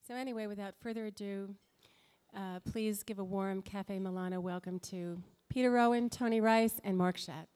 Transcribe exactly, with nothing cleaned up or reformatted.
So anyway, without further ado, uh, please give a warm Cafe Milano welcome to Peter Rowan, Tony Rice, and Mark Schatt.